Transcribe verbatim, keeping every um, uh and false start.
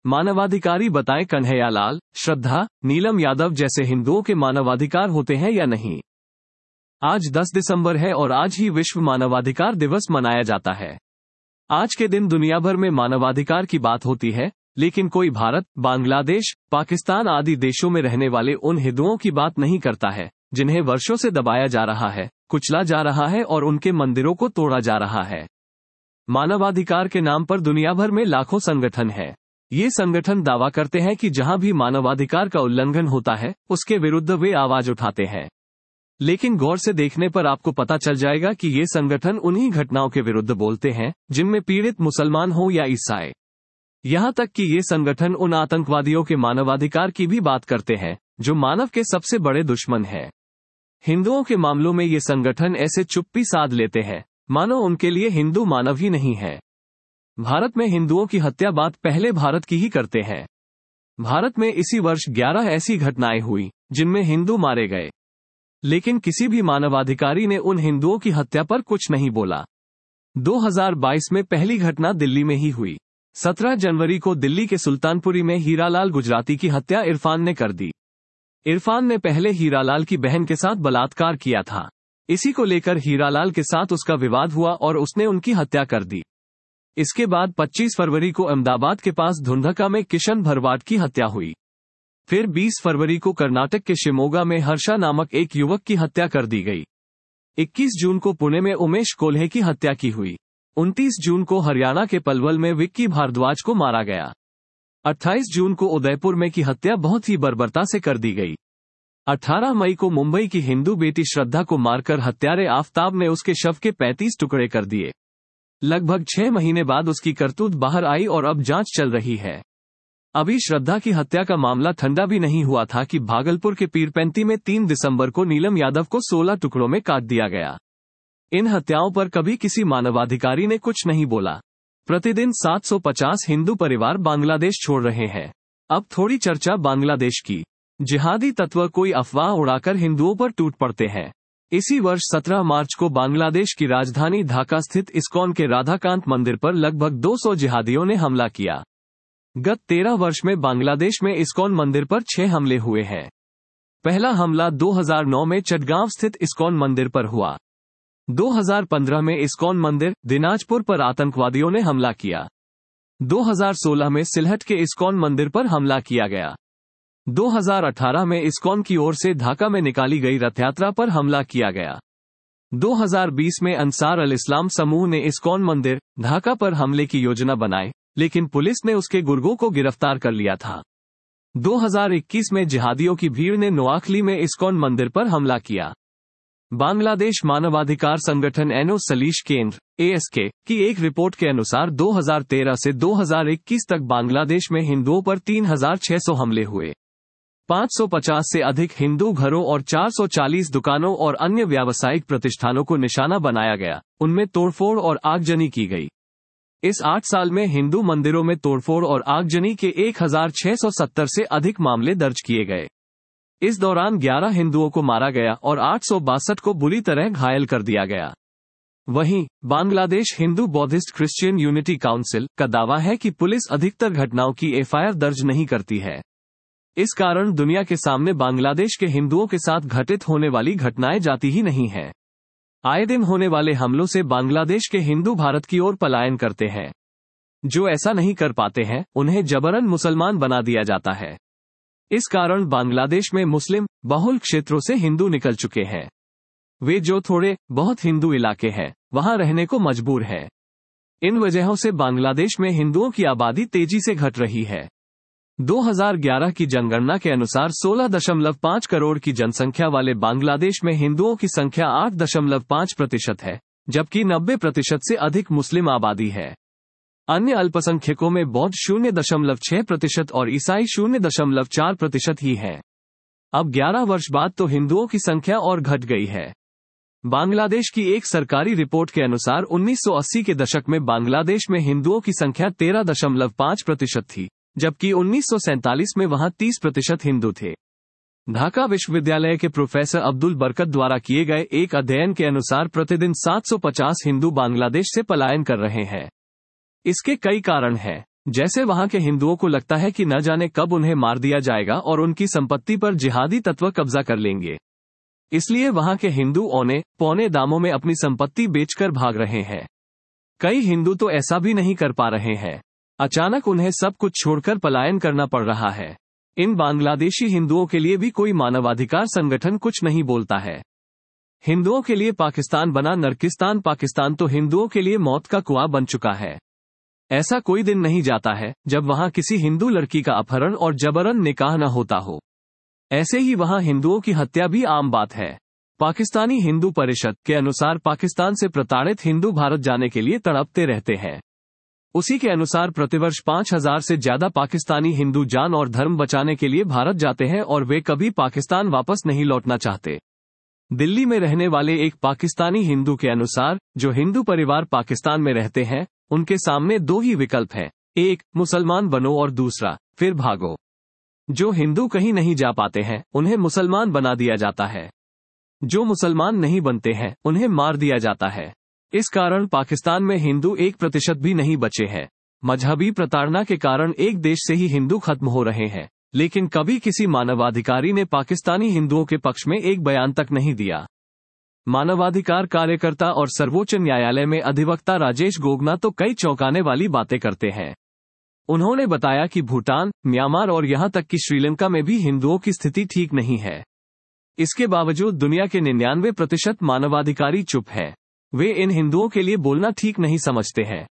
मानवाधिकारी बताएं कन्हैयालाल, श्रद्धा, नीलम यादव जैसे हिंदुओं के मानवाधिकार होते हैं या नहीं। आज दस दिसंबर है और आज ही विश्व मानवाधिकार दिवस मनाया जाता है। आज के दिन दुनिया भर में मानवाधिकार की बात होती है, लेकिन कोई भारत, बांग्लादेश, पाकिस्तान आदि देशों में रहने वाले उन हिंदुओं की बात नहीं करता है जिन्हें वर्षों से दबाया जा रहा है, कुचला जा रहा है और उनके मंदिरों को तोड़ा जा रहा है। मानवाधिकार के नाम पर दुनिया भर में लाखों संगठन हैं। ये संगठन दावा करते हैं कि जहां भी मानवाधिकार का उल्लंघन होता है, उसके विरुद्ध वे आवाज उठाते हैं। लेकिन गौर से देखने पर आपको पता चल जाएगा कि ये संगठन उन्हीं घटनाओं के विरुद्ध बोलते हैं जिनमें पीड़ित मुसलमान हो या ईसाई। यहाँ तक कि ये संगठन उन आतंकवादियों के मानवाधिकार की भी बात करते हैं जो मानव के सबसे बड़े दुश्मन हैं। हिंदुओं के मामलों में ये संगठन ऐसे चुप्पी साध लेते हैं मानो उनके लिए हिंदू मानव ही नहीं है। भारत में हिंदुओं की हत्या बात पहले भारत की ही करते हैं। भारत में इसी वर्ष ग्यारह ऐसी घटनाएं हुई जिनमें हिंदू मारे गए, लेकिन किसी भी मानवाधिकारी ने उन हिंदुओं की हत्या पर कुछ नहीं बोला। दो हज़ार बाईस में पहली घटना दिल्ली में ही हुई। सत्रह जनवरी को दिल्ली के सुल्तानपुरी में हीरालाल गुजराती की हत्या इरफान ने कर दी। इरफान ने पहले हीरालाल की बहन के साथ बलात्कार किया था। इसी को लेकर हीरालाल के साथ उसका विवाद हुआ और उसने उनकी हत्या कर दी। इसके बाद पच्चीस फरवरी को अहमदाबाद के पास धुंधका में किशन भरवाड की हत्या हुई। फिर बीस फरवरी को कर्नाटक के शिमोगा में हर्षा नामक एक युवक की हत्या कर दी गई। इक्कीस जून को पुणे में उमेश कोल्हे की हत्या की हुई। उनतीस जून को हरियाणा के पलवल में विक्की भारद्वाज को मारा गया। अट्ठाईस जून को उदयपुर में की हत्या बहुत ही बर्बरता से कर दी गई। अठारह मई को मुंबई की हिंदू बेटी श्रद्धा को मारकर हत्यारे आफताब ने उसके शव के पैंतीस टुकड़े कर दिए। लगभग छह महीने बाद उसकी करतूत बाहर आई और अब जांच चल रही है। अभी श्रद्धा की हत्या का मामला ठंडा भी नहीं हुआ था कि भागलपुर के पीरपैंती में तीन दिसंबर को नीलम यादव को सोलह टुकड़ों में काट दिया गया। इन हत्याओं पर कभी किसी मानवाधिकारी ने कुछ नहीं बोला। प्रतिदिन सात सौ पचास हिंदू परिवार बांग्लादेश छोड़ रहे हैं। अब थोड़ी चर्चा बांग्लादेश की। जिहादी तत्व कोई अफवाह उड़ाकर हिंदुओं पर टूट पड़ते हैं। इसी वर्ष सत्रह मार्च को बांग्लादेश की राजधानी ढाका स्थित इस्कॉन के राधाकांत मंदिर पर लगभग दो सौ जिहादियों ने हमला किया। गत तेरह वर्ष में बांग्लादेश में इस्कॉन मंदिर पर छह हमले हुए हैं। पहला हमला दो हज़ार नौ में चटगांव स्थित इस्कॉन मंदिर पर हुआ। दो हज़ार पंद्रह में इस्कॉन मंदिर दिनाजपुर पर आतंकवादियों ने हमला किया। दो हज़ार सोलह में सिलहट के इस्कॉन मंदिर पर हमला किया गया। दो हज़ार अठारह में इस्कॉन की ओर से ढाका में निकाली गई रथयात्रा पर हमला किया गया। दो हज़ार बीस में अंसार अल इस्लाम समूह ने इस्कॉन मंदिर ढाका पर हमले की योजना बनाई, लेकिन पुलिस ने उसके गुर्गों को गिरफ्तार कर लिया था। दो हज़ार इक्कीस में जिहादियों की भीड़ ने नोआखली में इस्कॉन मंदिर पर हमला किया। बांग्लादेश मानवाधिकार संगठन एनो सलीश केंद्र ए एस के की एक रिपोर्ट के अनुसार दो हज़ार तेरह से दो हज़ार इक्कीस तक बांग्लादेश में हिंदुओं पर तीन हज़ार छह सौ हमले हुए। पाँच सौ पचास से अधिक हिंदू घरों और चार सौ चालीस दुकानों और अन्य व्यावसायिक प्रतिष्ठानों को निशाना बनाया गया। उनमें तोड़फोड़ और आगजनी की गई। इस आठ साल में हिंदू मंदिरों में तोड़फोड़ और आगजनी के एक हज़ार छह सौ सत्तर से अधिक मामले दर्ज किए गए। इस दौरान ग्यारह हिंदुओं को मारा गया और आठ सौ बासठ को बुरी तरह घायल कर दिया गया। वहीं Bangladesh Hindu Buddhist Christian unity council का दावा है कि पुलिस अधिकतर घटनाओं की एफ आई आर दर्ज नहीं करती है। इस कारण दुनिया के सामने बांग्लादेश के हिंदुओं के साथ घटित होने वाली घटनाएं जाती ही नहीं हैं। आए दिन होने वाले हमलों से बांग्लादेश के हिंदू भारत की ओर पलायन करते हैं। जो ऐसा नहीं कर पाते हैं, उन्हें जबरन मुसलमान बना दिया जाता है। इस कारण बांग्लादेश में मुस्लिम बहुल क्षेत्रों से हिंदू निकल चुके हैं। वे जो थोड़े बहुत हिंदू इलाके हैं, वहां रहने को मजबूर हैं। इन वजहों से बांग्लादेश में हिंदुओं की आबादी तेजी से घट रही है। दो हज़ार ग्यारह की जनगणना के अनुसार सोलह दशमलव पाँच करोड़ की जनसंख्या वाले बांग्लादेश में हिंदुओं की संख्या आठ दशमलव पाँच प्रतिशत है, जबकि नब्बे प्रतिशत से अधिक मुस्लिम आबादी है। अन्य अल्पसंख्यकों में बौद्ध शून्य दशमलव छह प्रतिशत और ईसाई शून्य दशमलव चार प्रतिशत ही है। अब ग्यारह वर्ष बाद तो हिंदुओं की संख्या और घट गई है। बांग्लादेश की एक सरकारी रिपोर्ट के अनुसार उन्नीस सौ अस्सी के दशक में बांग्लादेश में हिंदुओं की संख्या तेरह दशमलव पाँच प्रतिशत थी, जबकि उन्नीस सौ सैंतालीस में वहां तीस प्रतिशत हिंदू थे। ढाका विश्वविद्यालय के प्रोफेसर अब्दुल बरकत द्वारा किए गए एक अध्ययन के अनुसार प्रतिदिन सात सौ पचास हिंदू बांग्लादेश से पलायन कर रहे हैं। इसके कई कारण हैं, जैसे वहां के हिंदुओं को लगता है कि न जाने कब उन्हें मार दिया जाएगा और उनकी संपत्ति पर जिहादी तत्व कब्जा कर लेंगे। इसलिए वहां के हिंदू औने पौने दामों में अपनी संपत्ति बेचकर भाग रहे हैं। कई हिंदू तो ऐसा भी नहीं कर पा रहे हैं। अचानक उन्हें सब कुछ छोड़कर पलायन करना पड़ रहा है। इन बांग्लादेशी हिंदुओं के लिए भी कोई मानवाधिकार संगठन कुछ नहीं बोलता है। हिंदुओं के लिए पाकिस्तान बना नरकिस्तान, पाकिस्तान तो हिंदुओं के लिए मौत का कुआं बन चुका है। ऐसा कोई दिन नहीं जाता है जब वहां किसी हिंदू लड़की का अपहरण और जबरन निकाह न होता हो। ऐसे ही वहां हिंदुओं की हत्या भी आम बात है। पाकिस्तानी हिंदू परिषद के अनुसार पाकिस्तान से प्रताड़ित हिंदू भारत जाने के लिए तड़पते रहते हैं। उसी के अनुसार प्रतिवर्ष पांच हजार से ज्यादा पाकिस्तानी हिंदू जान और धर्म बचाने के लिए भारत जाते हैं और वे कभी पाकिस्तान वापस नहीं लौटना चाहते। दिल्ली में रहने वाले एक पाकिस्तानी हिंदू के अनुसार जो हिंदू परिवार पाकिस्तान में रहते हैं उनके सामने दो ही विकल्प हैं, एक मुसलमान बनो और दूसरा फिर भागो। जो हिंदू कहीं नहीं जा पाते हैं उन्हें मुसलमान बना दिया जाता है। जो मुसलमान नहीं बनते हैं उन्हें मार दिया जाता है। इस कारण पाकिस्तान में हिंदू एक प्रतिशत भी नहीं बचे हैं। मजहबी प्रताड़ना के कारण एक देश से ही हिंदू खत्म हो रहे हैं, लेकिन कभी किसी मानवाधिकारी ने पाकिस्तानी हिंदुओं के पक्ष में एक बयान तक नहीं दिया। मानवाधिकार कार्यकर्ता और सर्वोच्च न्यायालय में अधिवक्ता राजेश गोगना तो कई चौंकाने वाली बातें करते हैं। उन्होंने बताया कि भूटान, म्यांमार और यहां तक कि श्रीलंका में भी हिंदुओं की स्थिति ठीक नहीं है। इसके बावजूद दुनिया के निन्यानवे प्रतिशत मानवाधिकारी चुप है। वे इन हिंदुओं के लिए बोलना ठीक नहीं समझते हैं।